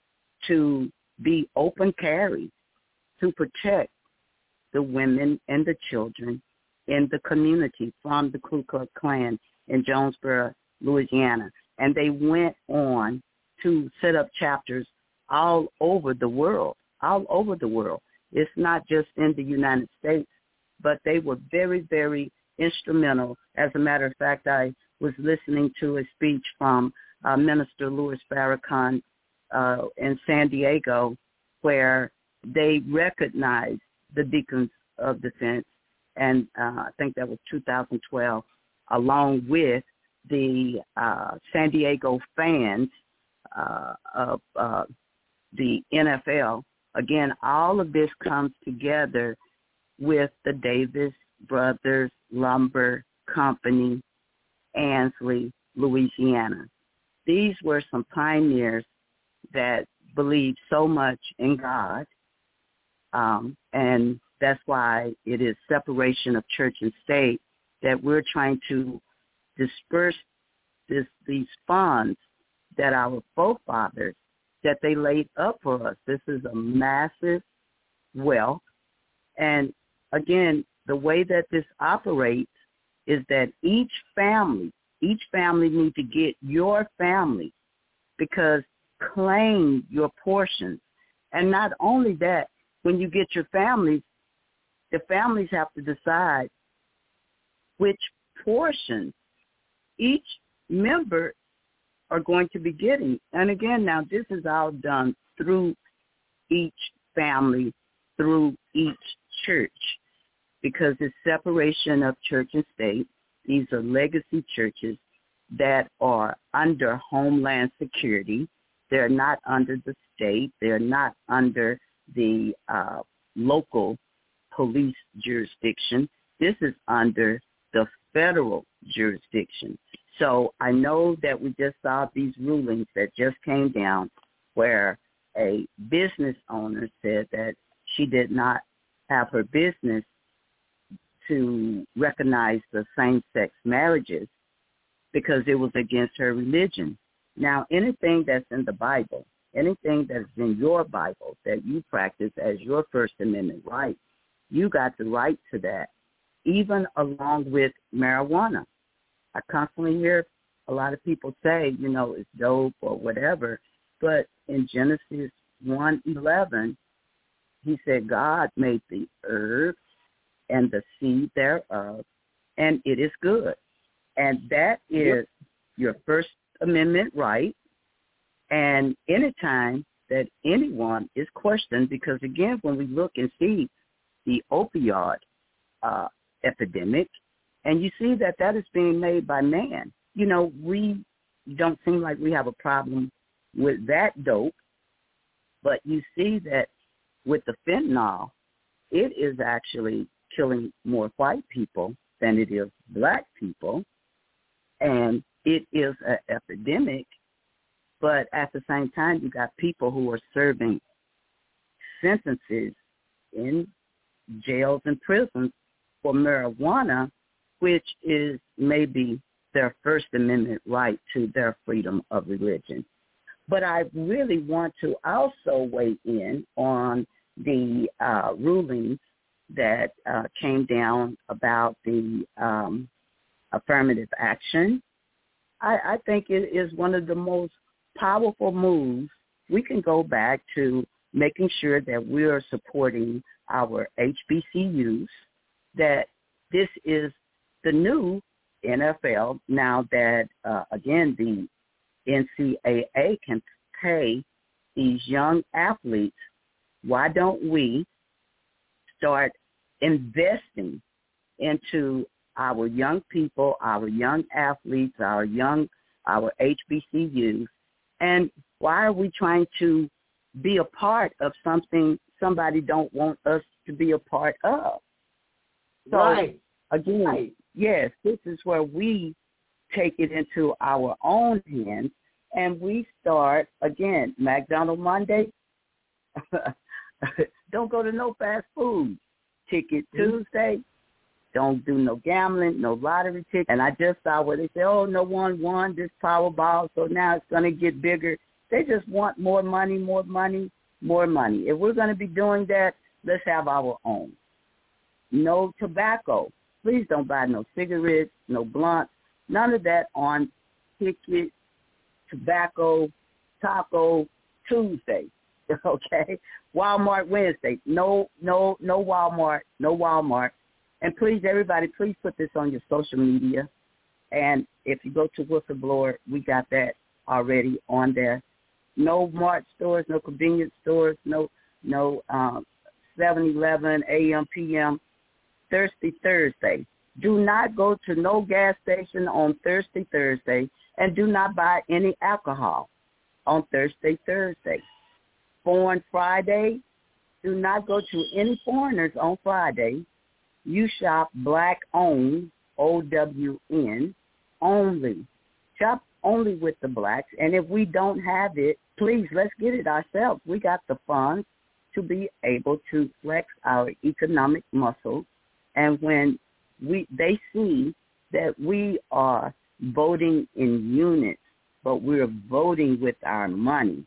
to be open carry, to protect the women and the children in the community from the Ku Klux Klan in Jonesboro, Louisiana. And they went on to set up chapters all over the world, all over the world. It's not just in the United States, but they were very, very instrumental. As a matter of fact, I was listening to a speech from uh, Minister Louis Farrakhan uh, in San Diego, where they recognized the Deacons of Defense, and uh, I think that was two thousand twelve, along with the uh, San Diego fans uh, of uh, the N F L. Again, all of this comes together with the Davis Brothers Lumber Company, Ansley, Louisiana. These were some pioneers that believed so much in God, um, and that's why it is separation of church and state that we're trying to disperse this, these funds that our forefathers, that they laid up for us. This is a massive wealth. And again, the way that this operates is that each family, each family needs to get your family, because claim your portions. And not only that, when you get your families, the families have to decide which portions each member are going to be getting. And again, now this is all done through each family, through each church, because it's separation of church and state. These are legacy churches that are under Homeland Security. They're not under the state. They're not under the uh, local police jurisdiction. This is under the federal jurisdiction. So I know that we just saw these rulings that just came down where a business owner said that she did not have her business to recognize the same-sex marriages because it was against her religion. Now, anything that's in the Bible, anything that's in your Bible that you practice as your First Amendment right, you got the right to that, even along with marijuana. I constantly hear a lot of people say, you know, it's dope or whatever, but in Genesis one eleven, he said God made the herb and the seed thereof, and it is good. And that is your First Amendment right. And anytime that anyone is questioned, because, again, when we look and see the opioid uh, epidemic, and you see that that is being made by man, you know, we don't seem like we have a problem with that dope. But you see that with the fentanyl, it is actually killing more white people than it is black people. And it is an epidemic. But at the same time, you got people who are serving sentences in jails and prisons for marijuana, which is maybe their First Amendment right to their freedom of religion. But I really want to also weigh in on the uh, rulings that uh, came down about the um, affirmative action. I, I think it is one of the most powerful moves. We can go back to making sure that we are supporting our H B C Us, that this is the new N F L now that, uh, again, the N C double A can pay these young athletes. Why don't we start investing into our young people, our young athletes, our young, our H B C Us, and why are we trying to be a part of something somebody don't want us to be a part of? So, right. again, right. yes, this is where we take it into our own hands, and we start, again, McDonald's Monday, don't go to no fast food. Ticket Tuesday, don't do no gambling, no lottery ticket. And I just saw where they say, oh, no one won this Powerball, so now it's going to get bigger. They just want more money, more money, more money. If we're going to be doing that, let's have our own. No tobacco. Please don't buy no cigarettes, no blunts, none of that on Ticket, Tobacco, Taco Tuesday, okay? Walmart Wednesday. No, no, no Walmart, no Walmart. And please, everybody, please put this on your social media. And if you go to Whistleblower, we got that already on there. No Mart stores, no convenience stores, no no um, seven eleven, A M, P M, Thirsty Thursday. Do not go to no gas station on Thirsty Thursday, and do not buy any alcohol on Thursday Thursday. Foreign Friday, do not go to any foreigners on Friday. You shop black-owned, O W N, only. Shop only with the blacks. And if we don't have it, please, let's get it ourselves. We got the funds to be able to flex our economic muscles. And when we they see that we are voting in units, but we're voting with our money,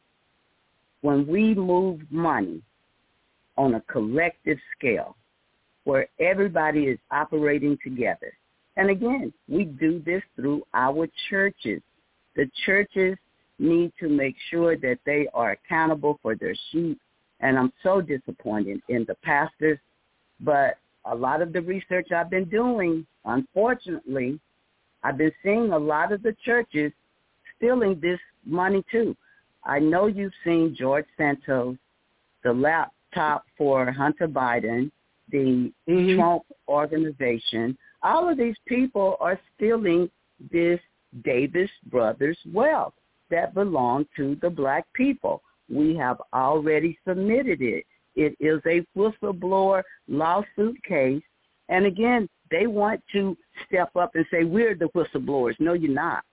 when we move money on a collective scale where everybody is operating together, and again, we do this through our churches. The churches need to make sure that they are accountable for their sheep, and I'm so disappointed in the pastors, but a lot of the research I've been doing, unfortunately, I've been seeing a lot of the churches stealing this money too. I know you've seen George Santos, the laptop for Hunter Biden, the mm-hmm. Trump organization. All of these people are stealing this Davis Brothers wealth that belong to the black people. We have already submitted it. It is a whistleblower lawsuit case. And again, they want to step up and say, we're the whistleblowers. No, you're not.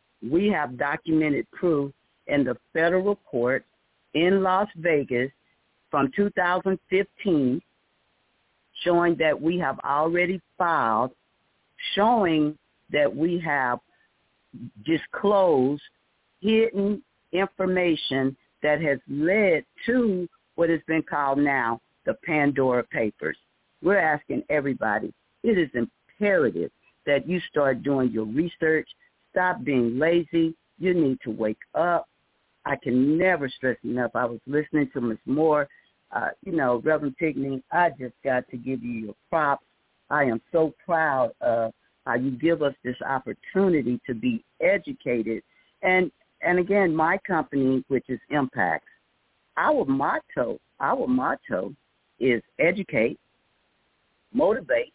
We have documented proof in the federal court in Las Vegas from two thousand fifteen showing that we have already filed, showing that we have disclosed hidden information that has led to what has been called now the Pandora Papers. We're asking everybody, it is imperative that you start doing your research. Stop being lazy. You need to wake up. I can never stress enough. I was listening to Miz Moore. Uh, you know, Reverend Pigney, I just got to give you your props. I am so proud of how you give us this opportunity to be educated. And, and again, my company, which is Impact, our motto, our motto is educate, motivate,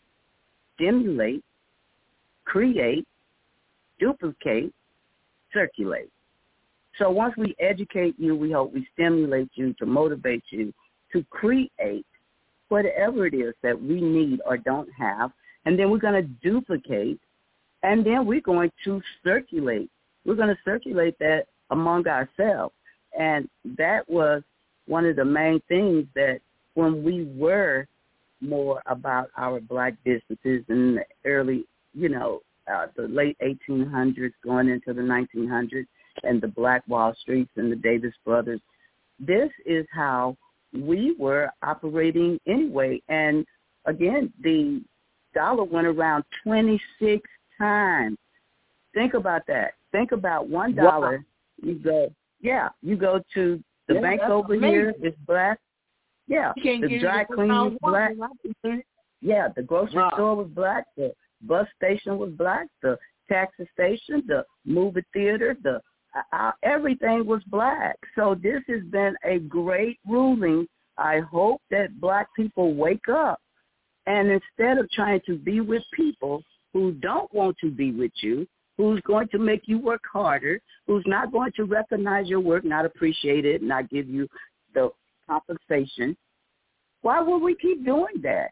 stimulate, create, duplicate, circulate. So once we educate you, we hope we stimulate you to motivate you to create whatever it is that we need or don't have, and then we're going to duplicate, and then we're going to circulate. We're going to circulate that among ourselves. And that was one of the main things that when we were more about our black businesses in the early, you know, uh, the late eighteen hundreds going into the nineteen hundreds and the Black Wall Streets and the Davis Brothers, this is how we were operating anyway. And, again, the dollar went around twenty-six times. Think about that. Think about one dollar. Wow. You go, yeah, you go to the yeah, bank over amazing. Here, it's black. Yeah, the dry cleaning was black. Yeah, the grocery wow. store was black. The bus station was black. The taxi station, the movie theater, the uh, everything was black. So this has been a great ruling. I hope that black people wake up, and instead of trying to be with people who don't want to be with you, who's going to make you work harder, who's not going to recognize your work, not appreciate it, not give you the compensation, why would we keep doing that?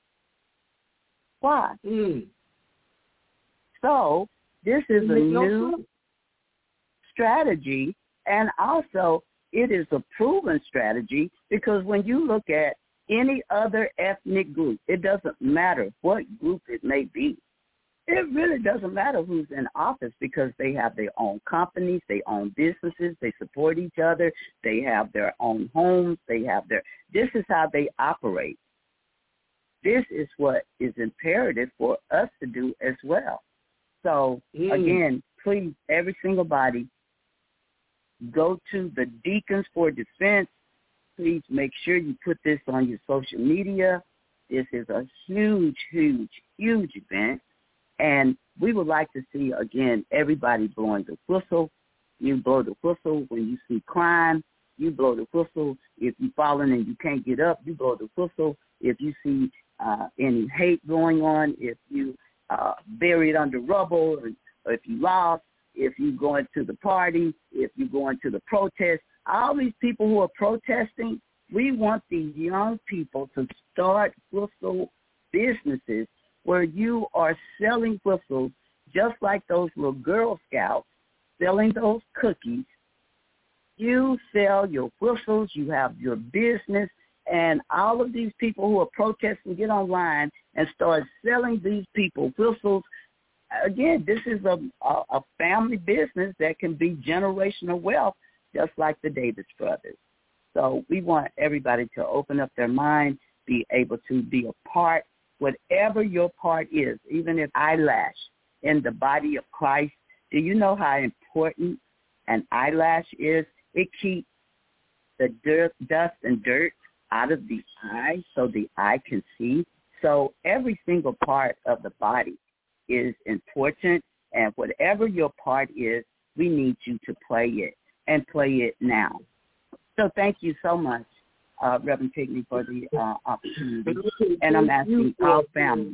Why? Mm. So this is a new strategy, and also it is a proven strategy, because when you look at any other ethnic group, it doesn't matter what group it may be. It really doesn't matter who's in office, because they have their own companies, they own businesses, they support each other, they have their own homes, they have their, this is how they operate. This is what is imperative for us to do as well. So, mm. again, please, every single body, go to the Deacons for Defense. Please make sure you put this on your social media. This is a huge, huge, huge event. And we would like to see, again, everybody blowing the whistle. You blow the whistle when you see crime. You blow the whistle if you're falling and you can't get up. You blow the whistle if you see uh, any hate going on, if you uh, buried under rubble, or, or if you lost, if you're going to the party, if you're going to the protest. All these people who are protesting, we want these young people to start whistle businesses where you are selling whistles just like those little Girl Scouts selling those cookies. You sell your whistles, you have your business, and all of these people who are protesting get online and start selling these people whistles. Again, this is a, a, a family business that can be generational wealth, just like the Davis Brothers. So we want everybody to open up their mind, be able to be a part, whatever your part is, even if eyelash in the body of Christ. Do you know how important an eyelash is? It keeps the dirt, dust and dirt out of the eye so the eye can see. So every single part of the body is important, and whatever your part is, we need you to play it, and play it now. So thank you so much, uh, Reverend Pigney, for the uh, opportunity, and I'm asking all families.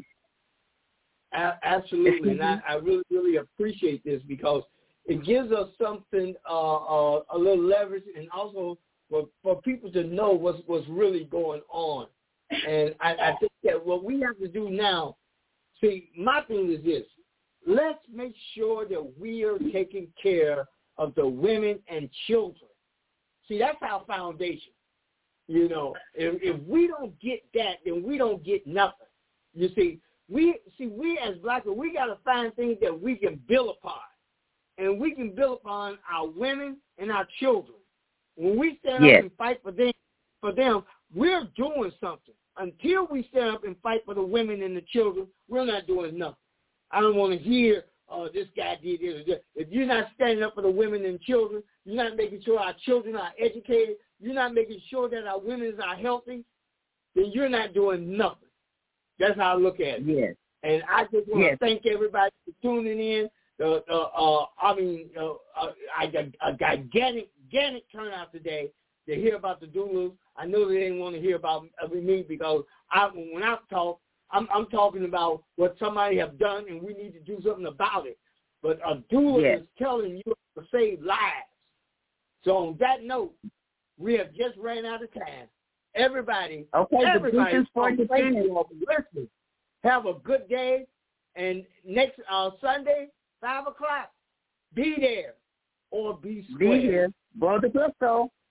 Absolutely, and I, I really, really appreciate this, because it gives us something, uh, uh, a little leverage, and also for, for people to know what's, what's really going on. And I, I think that what we have to do now, see, my thing is this: let's make sure that we are taking care of the women and children. See, that's our foundation. You know, if, if we don't get that, then we don't get nothing. You see, we see we as black people, we got to find things that we can build upon, and we can build upon our women and our children. When we stand yes. up and fight for them, for them, we're doing something. Until we stand up and fight for the women and the children, we're not doing nothing. I don't want to hear, oh, this guy did this or that. If you're not standing up for the women and children, you're not making sure our children are educated, you're not making sure that our women are healthy, then you're not doing nothing. That's how I look at it. Yes. And I just want yes. to thank everybody for tuning in. Uh, uh, uh, I mean, uh, uh, I got a gigantic, gigantic turnout today to hear about the doulas. I know they didn't want to hear about me, because I, when I talk, I'm, I'm talking about what somebody have done, and we need to do something about it. But a doula yes. is telling you to save lives. So on that note, we have just ran out of time. Everybody, okay, everybody, the listen, have a good day. And next uh, Sunday, five o'clock, be there or be square. Be here. Blow the Frisco.